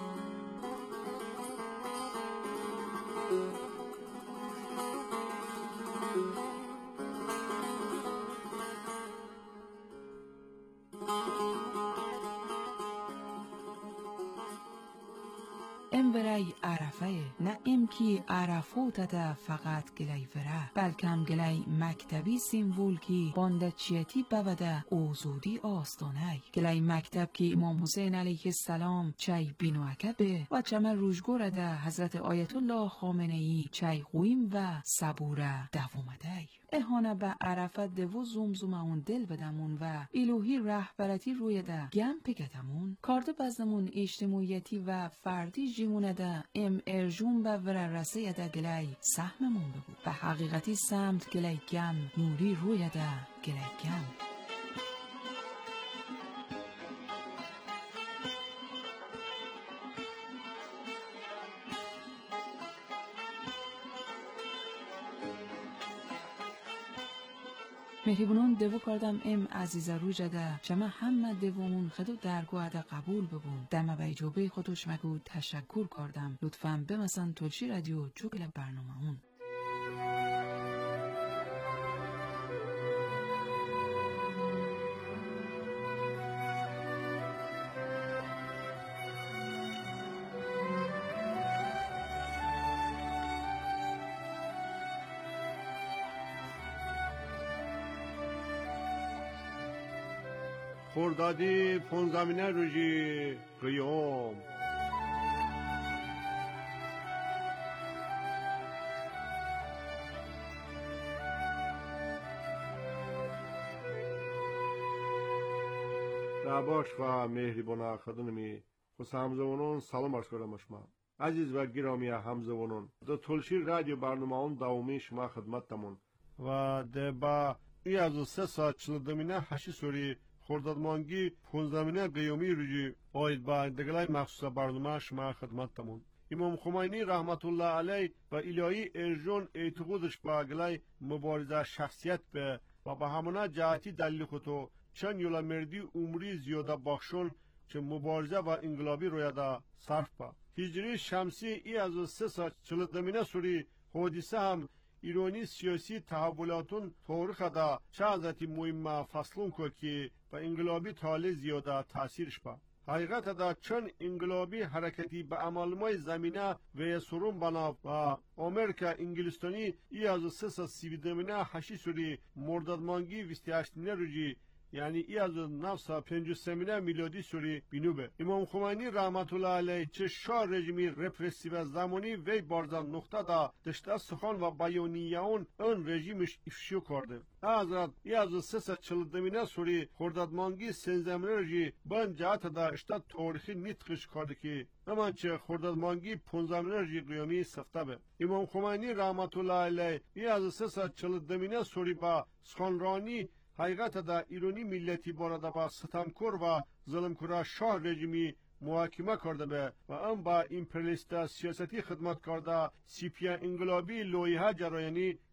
ام برای عرفه نه ام کی عرفوتت فقط گلی وره بلکم گلی مکتبی سیمبول کی باندچیتی بوده اوزودی آستانه گلی مکتب کی امام حسین علیه السلام چای بینوکبه و چمه روشگوره ده حضرت آیت الله خامنه ای چای قویم و صبوره دوومده اهانه به عرفت دو زومزوم اون دل بدمون و الوهی رهبرتی روی ده گم پکتمون کارد بزدمون اجتماعیتی و فردی جیمونه ده ام ارجون به وررسه ده گلی سهممون بگو به حقیقتی سمت گلی گم نوری روی ده گلی گم مهریبونون دوو کردم ام عزیز رو جده شما همه دومون خدو درگوه ده قبول ببون دم به اجابه خودش مگو تشکر کردم لطفاً بمسن تلشی رادیو جوگل برنامه اون
خردادی پونزمینه روزی قیام رباش و مهریبان خدمتی خوش همزمانان سلام عرض کنم شما عزیز و گرامی همزمانان در تلشی رادیو برنامه اون داومی شما خدمتتمون و ده با ای از 3 ساعت 42 هشی سوری خردادمانگی 15 قیامی روزی آید با دگلای مخصوص برنامه شما خدمتتمون امام خمینی رحمت الله علیه و الهی ارجون اعتقادش با گلای مبارزه شخصیت به و به همانه جهتی دلیل خودتو چند یولا مردی عمری زیاده بخشون چه مبارزه و انقلابی رویده صرف با هجری شمسی ای از 3 ساعت 42 سوری حادثه هم ایرانی سیاسی تحولاتون تاریخ دا چه حضرتی مهم فصلون که که با انقلابی تاله زیاده تاثیرش با حقیقت دا چند انقلابی حرکتی به عملمای زمینه و سرون بنا و امریکا انگلستانی ای از 332 هشی سوری مردادمانگی 28 روزی یعنی ای از 953 میلادی سوری بینوبه امام خمینی رحمت الله علیه چه شاه رژیمی رپرسیو زمانی وی بارزن نقطه دا دشته سخن و بیانیه اون رژیمش افشو کرده حضرت ای از 342 سوری خردادمانگی 13 روزی بن جهت دا اشتاد تاریخی نطقش کرده که اما چه خردادمانگی 15 روزی قیامی سفته به امام خمینی رحمت الله علیه ای از 342 سوری با سخنرانی حقیقت دا ایرانی ملتی بارده با ستمکر و ظلمکر شاه رژیمی محاکمه کرده به و ام با امپریالیست سیاستی خدمت کرده سیپیا انقلابی لویه جرایانی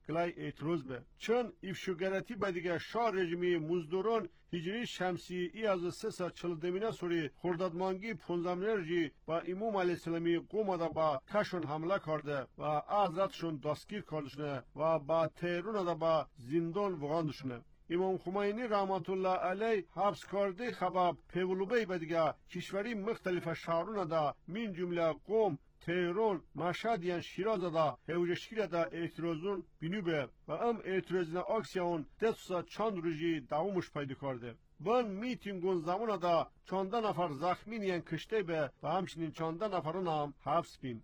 گلای اعتراض به چون افشوگرتی به دیگه شاه رژیمی مزدوران هجری شمسی ای از 340 سوری خردادمانگی 15 رژی با امام علیه السلامی قوم دا با کشون حمله کرده و حضرتشون دستگیر کردشونه و با تهران دا با زندان وغاندشونه. امام خمینی رحمت الله علیه حبس کرده خبر پولوبی به دیگه کشوری مختلف شهرون دا من جمله قوم تهران مشهد یان شیراز دا هوجشگیر دا اعتراضون بینوبه و اعتراضین اکسیون دستوسا چند روزی دوامش پیدا کرده. بان میتینگون زمان دا 14 نفر زخمی یان کشته به و همچنین 14 نفرون هم حبس بین.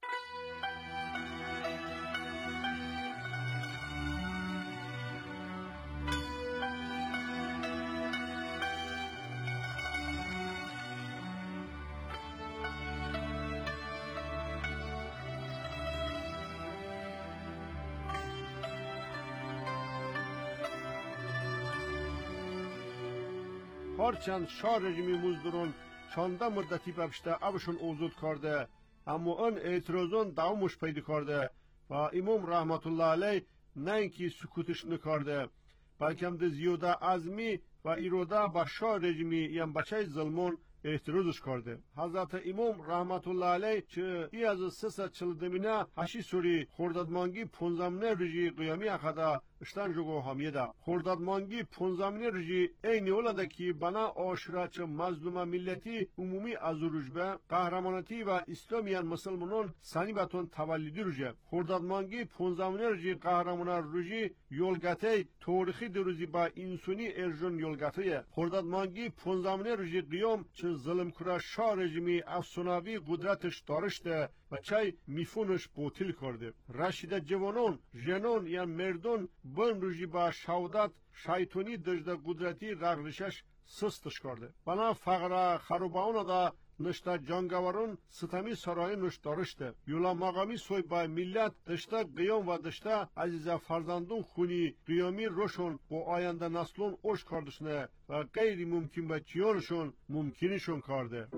هرچند شاه رژیمی مزدوران چنده مدتی بپشته ابشون اوزود کرده اما آن اعتراضان دوامش پیدا کرده و امام رحمت الله علیه نه اینکه سکوتش نکرده بلکه هم ده زیاده عزمی و اراده با شاه رژیمی یم بچه ظلمون اعتراضش کرده. حضرت امام رحمت الله علیه چه ای از 340 هشی سوری خردادمانگی 15 رژی قیامی اخدا اشتن جگو همیده. خردادمانگی 15 رژی این اولاده که بنا آشرا چه مظلوم ملتی عمومی از رجبه قهرمانتی و اسلامیان مسلمانان سنی باتون تولیدی رجه. خردادمانگی 15 رژی قهرمان رژی یولگته تاریخی دروزی با انسانی ارجون یولگته. خردادمانگی 15 رژی قیام چه ظلم کرا شاه رژیمی افسوناوی قدرتش دارشته و چای میفونش باطل کرده. رشید جوانان جنان یا مردان بن روزی با شهادت شیطانی دجده قدرتی رغلشش سستش کرده. بنا فقره خروبان دا نشته جانگواران ستمی سرای نش دارشته. یولا مقامی سوی با ملت دشته قیام و دشته عزیز فرزندون خونی قیامی روشون با آینده نسلون اوش کردشنه و غیر ممکن به چیانشون ممکنشون کرده.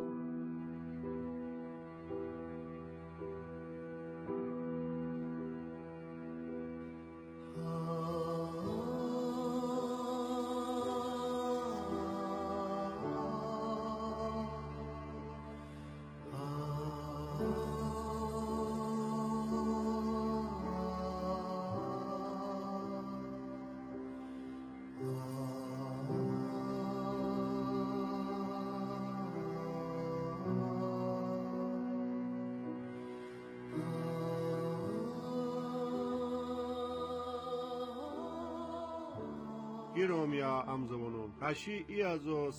گیرومیا امزمانون هشی ای ازو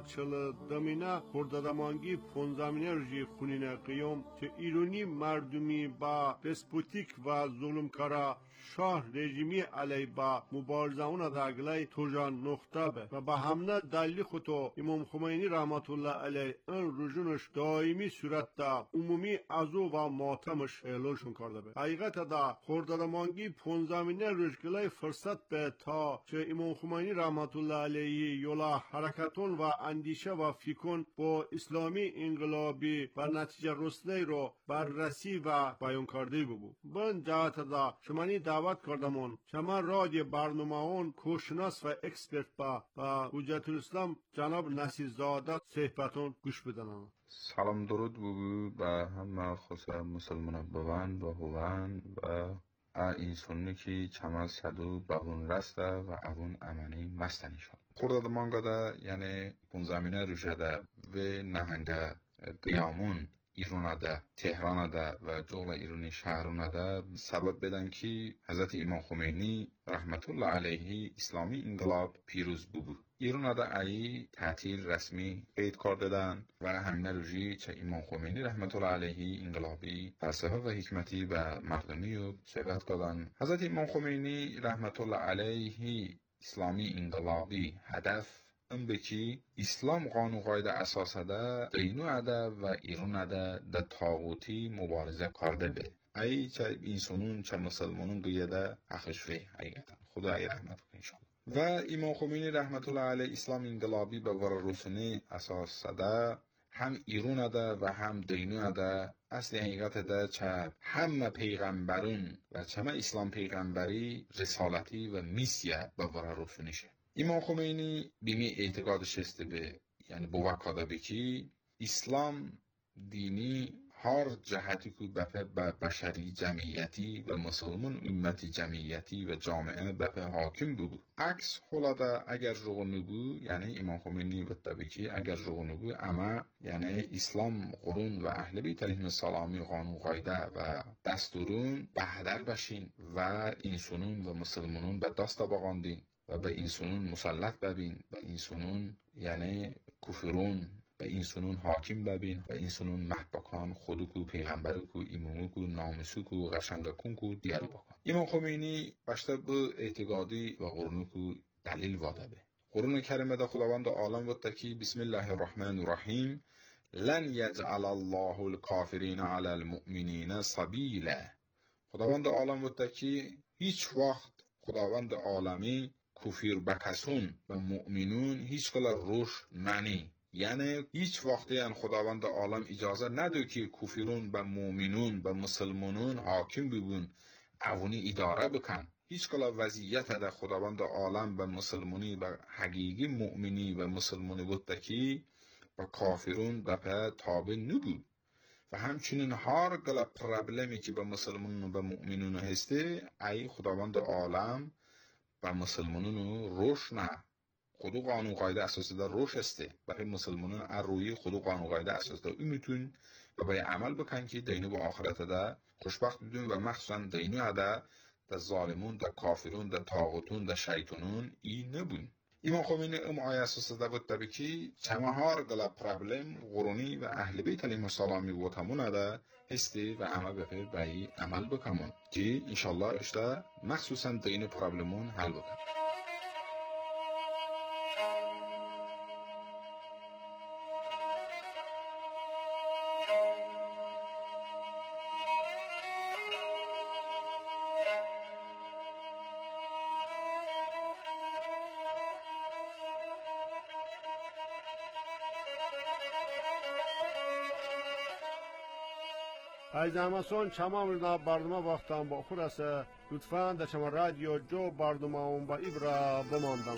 340 خردادمانگی 15 رژی خونین قیام که ایرانی مردمی با دسپوتیک و ظلمکارا شاه رژیمی علی با مبارزه اون داگلای توجان نقطه به و با همه دلیل خودو امام خمینی رحمت الله علیه ان رجونش دائمی صورت دا عمومی ازو و ماتمش اعلانشون کرده به. حقیقت دا خردادمانگی 15 رژگلای فرصت به تا چه امام خمینی رحمت الله علیه یولا حرکتون و اندیشه و فکرون با اسلامی انقلابی و نتیجه رسنی رو بررسی و بیان کرده بود. بن جهت دا شمانی دعوت کردمون شما رادیو برنامه اون کوشناس و اکسپرت با حجت الاسلام جناب نصیرزاده صحبتون گوش بدن.
سلام درود بود به همه خصوصا مسلمان بوان و هوان و انسانی که چما صدو بهون رسته و اون امنی مستنی شد. خردادمانگادا یعنی 15 رژده و نهنگه قیامون ایرانادا، تهرانادا و جغل ایرانی شهرانادا سبب بدن که حضرت امام خمینی رحمت الله علیه اسلامی انقلاب پیروز بود. ایرانادا ای تعطیل رسمی قید کردن و همین روزی چه امام خمینی رحمت الله علیه انقلابی فلسفه و حکمتی و مردمی رو صحبت کردن. حضرت امام خمینی رحمت الله علیه اسلامی انقلابی هدف ام بکی اسلام قانون قاعده اساسه ده دینو اده و ایران اده ده طاغوتی مبارزه کرده به ای چه انسانون چه مسلمانون دویده اخشوی حقیقتا خدای رحمت کنه انشاءالله. و امام خمینی رحمت الله علیه اسلام انقلابی به ورا رسونی اساسه ده هم ایرون ده و هم دینو ده اصل حقیقت ده چه همه پیغمبرون و چه اسلام پیغمبری رسالتی و میسیه به ورا روشونشه. امام خمینی بیمی اعتقادش است به یعنی بوکاده بکی اسلام دینی هر جهتی که به بشری جمعیتی و مسلمان امت جمعیتی و جامعه به حاکم بود. عکس خلاده اگر رغنو بود یعنی امام خمینی و تبکی اگر رغنو بود اما یعنی اسلام قرون و اهل بیت علیهم السلامی قانون قاعده و دستورون بهدر بشین و انسانون و مسلمانون به دست باقاندین و به انسانون مسلط ببین و انسانون یعنی کفرون و انسانون حاکم ببین و انسانون محبکان خودو کو پیغمبرو کو امامو کو نامسو کو غشنگکون کو دیگر بکن. امام خمینی باشته به اعتقادی و قرونو کو دلیل واده به قرون کریمه ده خداوند عالم و تکی بسم الله الرحمن الرحیم لن یجعل الله الکافرین علی المؤمنین سبیلا. خداوند عالم و تکی هیچ وقت خداوند عالمی کفر بکسون و مؤمنون هیچ کلا روش ننی یعنی هیچ وقتی خداوند عالم اجازه نده که کفرون به مؤمنون به مسلمانون حاکم ببون اونی اداره بکن. هیچ کلا وضعیت ده خداوند عالم به مسلمانی به حقیقی مؤمنی و مسلمانی بود که به کافرون به تابع نبود و همچنین هر گلا پرابلمی که به مسلمانون و به مؤمنون هسته ای خداوند عالم به مسلمانون روش نه خودو قانون قاعده اساسی در روش هسته برای مسلمانان روی خودو قانون قاعده اساسی در میتون و باید عمل بکن که دینو با آخرت ده خوشبخت بدون و مخصوصا دینو ده در ظالمون در کافرون در طاغوتون در شیطانون این نبون. امام خمینی آیه اساسی در بود تبکی چمهار گلا پرابلم قرونی و اهل بیت علیهم السلامی بود همون ده هستی و عمل به عمل بکنون که انشالله اشتا مخصوصا دین پرابلمون حل بکن.
از اماسون چمام را برنامه وقتم با خود است لطفاً در شما رادیو جو برنامه اون با ایبرا بماندم.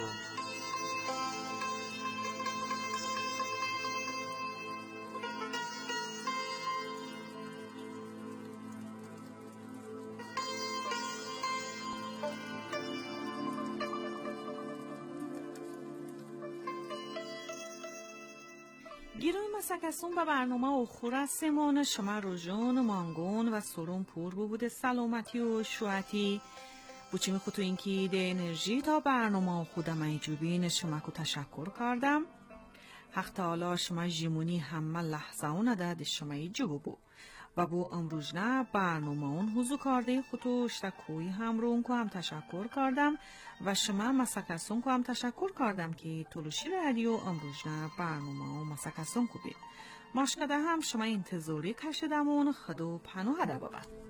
گیروی مسکسون به برنامه اخور سمان شما روژون مانگون و سرون پور بود سلامتی و شوعتی بوچی می خودتو اینکی ده انرژی تا برنامه خودم ایجوبین شما کو تشکر کردم. حق تعالی شما جیمونی همه لحظه اون ده شما ایجوب بو و بو امروز نه برنامه اون حضور کرده خودتو اشتکوی هم رو اون هم تشکر کردم و شما مسکسون کو هم تشکر کردم که طولوشی رادیو امروز نه برنامه و مسکسون کو بید ماشکده هم شما انتظاری کشیدمون خدو پنوه ده بابد.